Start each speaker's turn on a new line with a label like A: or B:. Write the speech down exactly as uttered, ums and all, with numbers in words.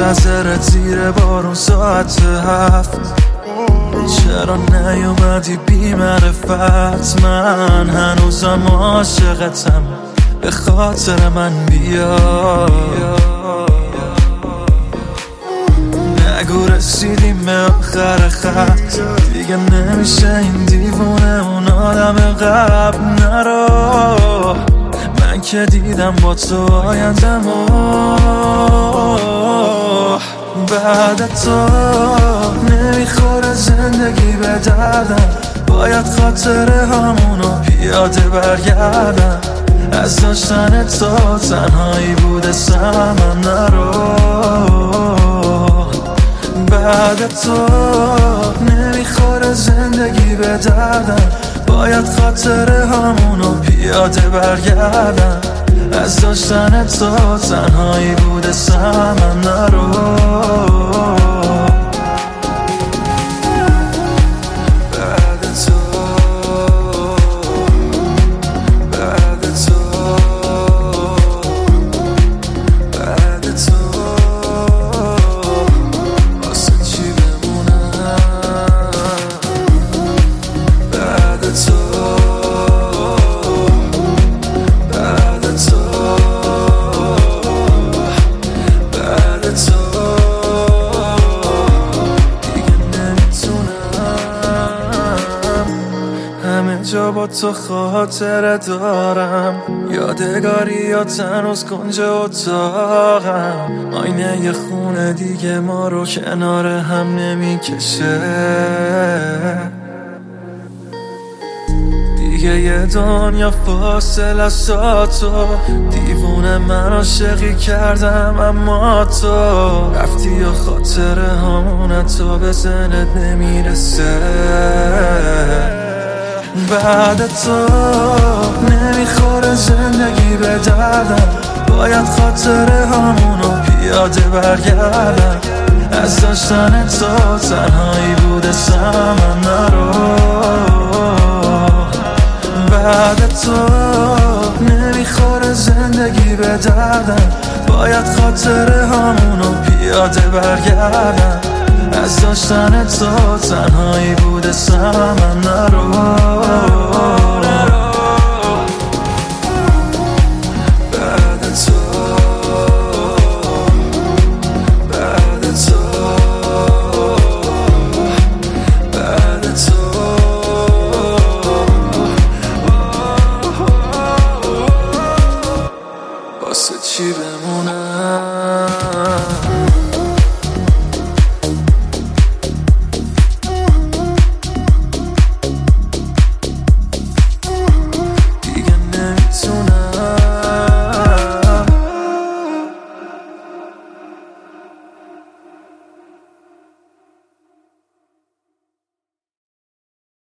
A: منتظرت زیر بارون ساعت هفت. چرا نیومدی بی معرفت؟ من هنوزم عاشقتم، به خاطر من بیا. نگو رسیدیم به آخر خط، دیگه نمیشه این دیوونه اون آدم قبل. نرو، من که دیدم با تو آیندمو. بعد تو نمیخوره زندگی به دردم، باید خاطره همونو پیاده برگردم. از داشتن تو تنهایی بوده سمم. نرو، بعد تو نمیخوره زندگی به دردم، باید خاطره همونو پیاده برگردم. از داشتن تو تنهایی بوده سمم. نرو، جا با تو خاطره دارم، یادگاری یا تنوز کنج اتاقم. آینه یه خونه دیگه ما رو کنار هم نمیکشه. دیگه یه دنیا فاصله است تا تو. دیوونه من عاشقی کردم اما تو رفتی و خاطره همونه تو به ذهنت نمیرسه. بعد تو نمیخوره زندگی به دردم، باید خاطره همونو پیاده برگردم. از داشتن تو تنهایی بوده سمم. نرو، بعد تو نمیخوره زندگی به دردم، باید خاطره همونو پیاده برگردم. از داشتن تو تنهایی بوده سمم. نرو، بعد تو بعد تو بعد تو واسه چی